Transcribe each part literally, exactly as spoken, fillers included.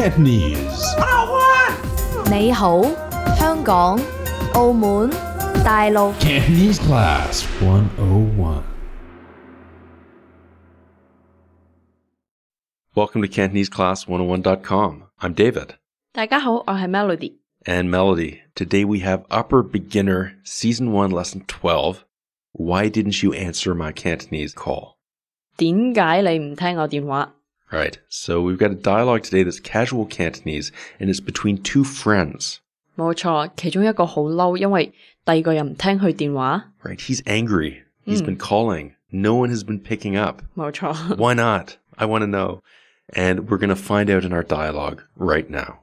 Cantonese. 你好，香港、澳門、大陸。 Cantonese Class one oh one. Welcome to Cantonese Class one oh one dot com. I'm David. 大家好，我係 Melody。 And Melody. Today we have Upper Beginner Season one Lesson twelve. Why didn't you answer my Cantonese call? 點解你唔聽我電話？ Right, so we've got a dialogue today that's casual Cantonese, and it's between two friends. 冇錯，其中一個好嬲，因為第二個人唔聽佢電話。 Right, he's angry. He's been calling. No one has been picking up. 冇錯。 Why not? I want to know. And we're going to find out in our dialogue right now.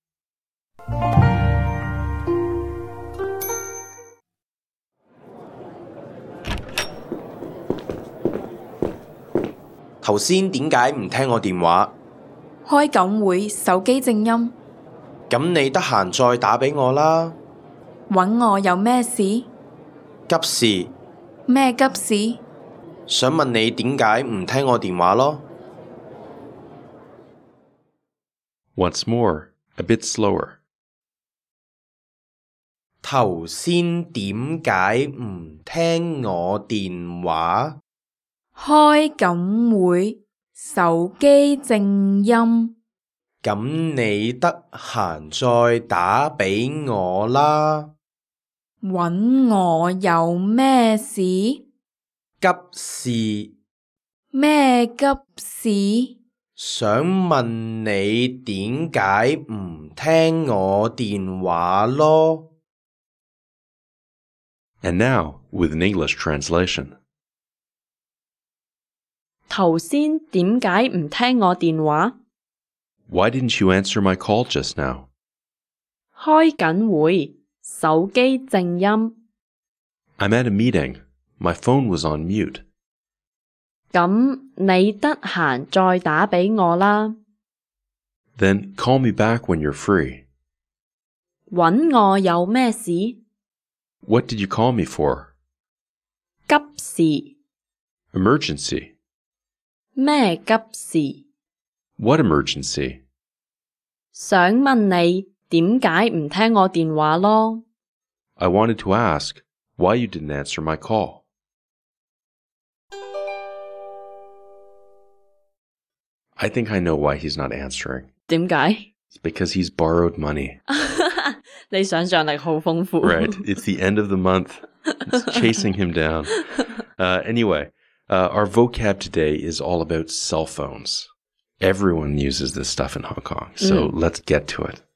頭先點解唔聽我電話？ 開緊會，手機靜音。 咁你得閒再打俾我啦。 搵我有咩事？ 急事。 咩急事？ 想問你點解唔聽我電話咯。 Once more, a bit slower. 頭先點解唔聽我電話？ 開緊會，手機靜音。 咁你得閒再打俾我啦。 搵我有咩事？ 急事。 咩急事？ 想問你點解唔聽我電話咯。 And now, with an English translation. 頭先點解唔聽我電話？ Why didn't you answer my call just now? 開緊會，手機靜音。 I'm at a meeting. My phone was on mute. 咁你得閒再打俾我啦。 Then call me back when you're free. 搵我有咩事？ What did you call me for? 急事。 Emergency. 咩急事？ What emergency? 想問你點解唔聽我電話咯？ I wanted to ask why you didn't answer my call. I think I know why he's not answering. 點解？ It's because he's borrowed money. 你想像力好豐富。 Right. It's the end of the month. It's chasing him down. Uh, anyway, uh, our vocab today is all about cell phones. Everyone uses this stuff in Hong Kong. So let's get to it.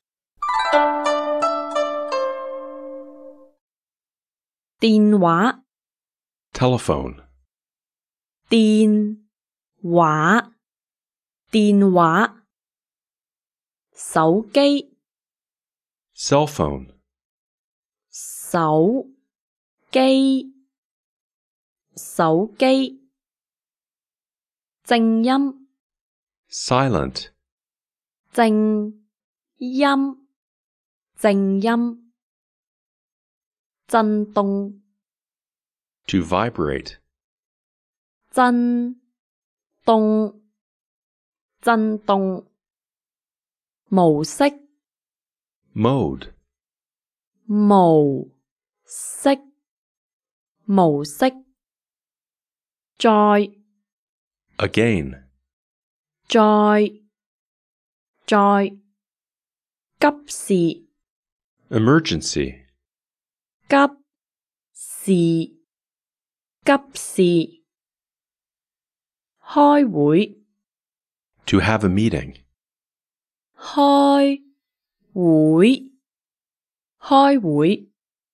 電話 Telephone. 電話電話手機 Cell phone. 手機手機靜音 Silent. 靜音靜音震動 To vibrate. 震動震動模式 Mode. 模式模式再 Again. 再再急事 Emergency. 急事急事開會 To have a meeting. 開會開會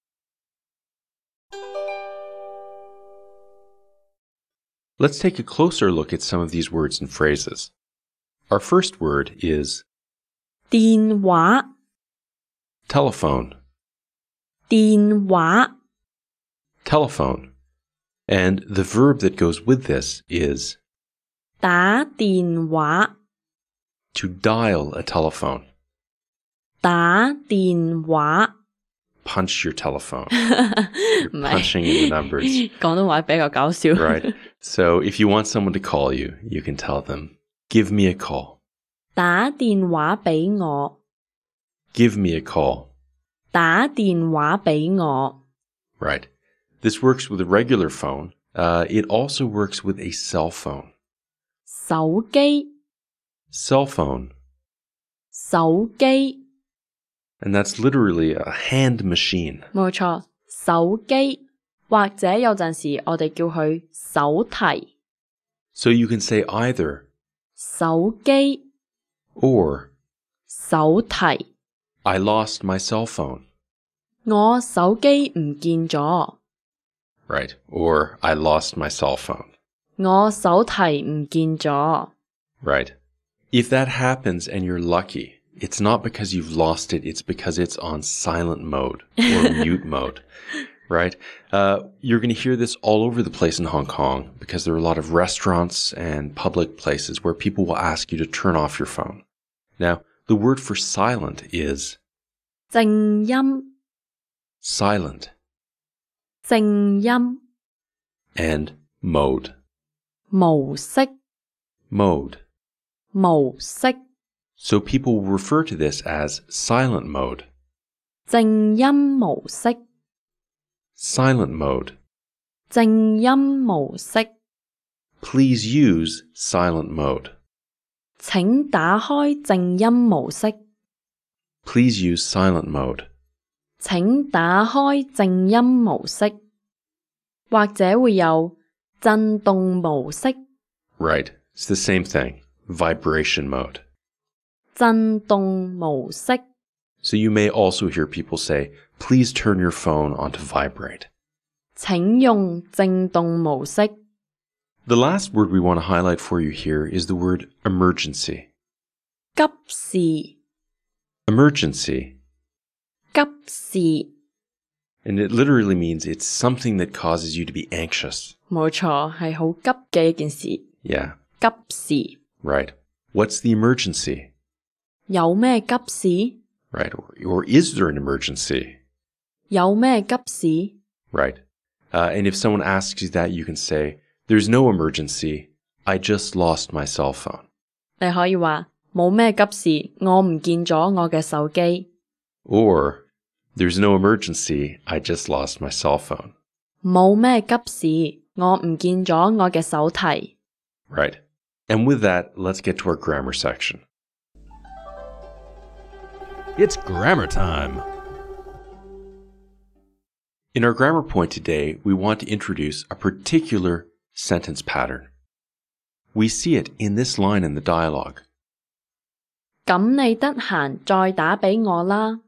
Let's take a closer look at some of these words and phrases. Our first word is 電話 telephone. 電話 Telephone. And the verb that goes with this is 打電話 to dial a telephone. 打電話 Punch your telephone. 唔 You're punching in the numbers. 廣東話比較搞笑。 Right. So if you want someone to call you, you can tell them, give me a call. 打電話俾我 Give me a call. 打電話俾我 Right. This works with a regular phone. Uh, it also works with a cell phone. 手機 Cell phone. 手機 And that's literally a hand machine. 冇錯，手機或者有陣時我哋叫佢手提 So you can say either 手機 or 手提 I lost my cell phone. 我手機唔見咗 Right. Or I lost my cell phone. 我手提唔見咗 Right. If that happens and you're lucky, it's not because you've lost it, it's because it's on silent mode or mute mode. Right? Uh, you're going to hear this all over the place in Hong Kong because there are a lot of restaurants and public places where people will ask you to turn off your phone. Now, the word for silent is 靜音 silent 靜音 and mode. 模式 Mode. 模式 So people will refer to this as silent mode. 靜音模式 Silent mode. 靜音模式 Please use silent mode. 請打開靜音模式 Please use silent mode. 請打開靜音模式或者會有震動模式 Right. It's the same thing. Vibration mode. 震動模式 So you may also hear people say, please turn your phone onto vibrate. 請用靜動模式 The last word we want to highlight for you here is the word emergency. 急事 Emergency. 急事 And it literally means it's something that causes you to be anxious. 冇錯，係好急嘅一件事。 Yeah, 急事 right. What's the emergency? 有咩急事？ Right. Or, or is there an emergency? 有咩急事？ Right. Uh, and if someone asks you that, you can say, there's no emergency. I just lost my cell phone. 你可以話冇咩急事，我唔見咗我嘅手機。 Or, there's no emergency. I just lost my cell phone. 冇咩急事，我唔見咗我嘅手提。 Right. And with that, let's get to our grammar section. It's grammar time. In our grammar point today, we want to introduce a particular sentence pattern. We see it in this line in the dialogue. 咁你得閒再打俾我啦。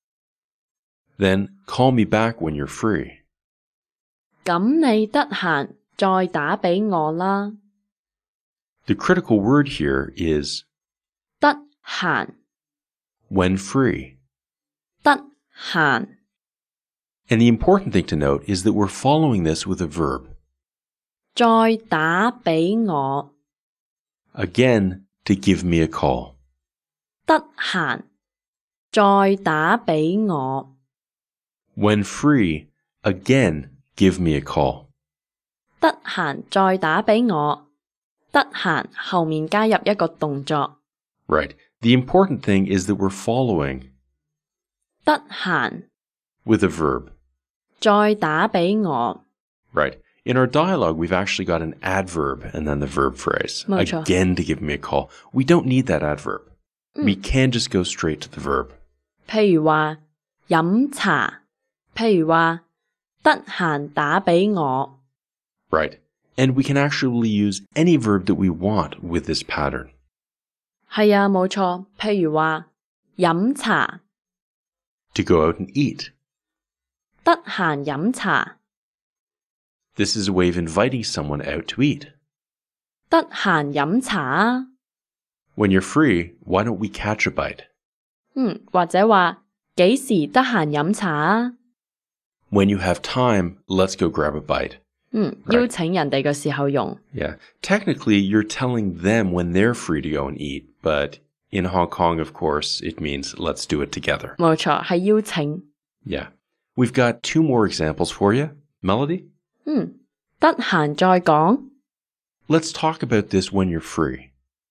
Then, call me back when you're free. 咁你得閒再打俾我啦。 The critical word here is 得閒， when free. 得閒， And the important thing to note is that we're following this with a verb. 再打俾我。 Again, to give me a call. 得閒，再打俾我。 When free, again, give me a call. 得閒再打俾我。得閒後面加入一個動作。 Right. The important thing is that we're following 得閒， with a verb. 再打俾我。 Right. In our dialogue, we've actually got an adverb and then the verb phrase. 冇錯。 Again, to give me a call. We don't need that adverb. We can just go straight to the verb. 譬如話飲茶，譬如話得閒打俾我。 Right. And we can actually use any verb that we want with this pattern. 係啊，冇錯。譬如話飲茶， To go out and eat. 得閒飲茶， This is a way of inviting someone out to eat. 得閒飲茶啊。 When you're free, why don't we catch a bite? 嗯，或者話幾時得閒飲茶啊？ When you have time, let's go grab a bite. 嗯， Right. 邀請人哋嘅時候用。 Yeah. Technically, you're telling them when they're free to go and eat, but in Hong Kong, of course, it means let's do it together. 冇錯，係邀請。 Yeah. We've got two more examples for you. Melody? 嗯，得閒再講。 Let's talk about this when you're free.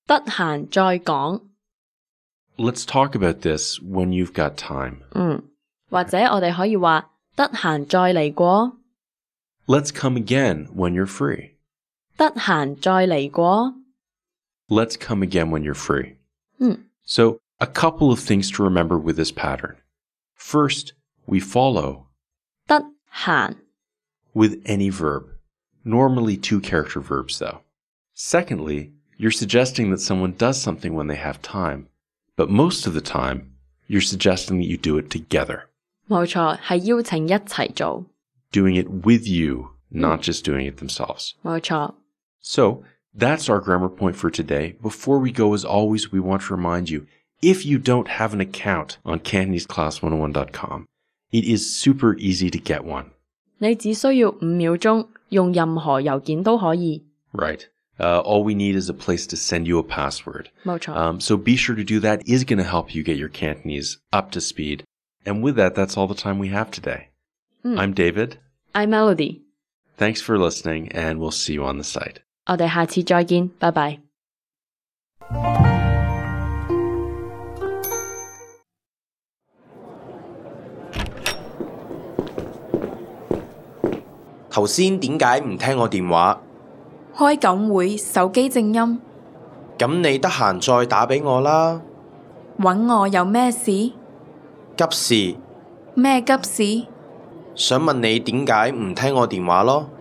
得閒再講。 Let's talk about this when you've got time. 嗯，或者我哋可以話得閒再嚟過， Let's come again when you're free. 得閒再嚟過。 Let's come again when you're free. 嗯 So, a couple of things to remember with this pattern. First, we follow 得閒 with any verb, normally two-character verbs though. Secondly, you're suggesting that someone does something when they have time, but most of the time, you're suggesting that you do it together, 冇錯，係邀請一齊做。 doing it with you, not just doing it themselves. 冇錯， So, that's our grammar point for today. Before we go, as always, we want to remind you, if you don't have an account on Cantonese Class one oh one dot com, it is super easy to get one. 你只需要五秒鐘，用任何郵件都可以。 Right. Uh, all we need is a place to send you a password. 冇錯。 Um, so be sure to do that. It is going to help you get your Cantonese up to speed. And with that, that's all the time we have today. I'm David. I'm Melody， Thanks for listening, and we'll see you on the site. 我哋下次再見，拜拜。 頭先點解唔聽我電話？ 開緊會，手機靜音， 咁你得閒再打俾我啦。 揾我有咩事？ 急事， 咩急事？ 想問你點解唔聽我電話咯？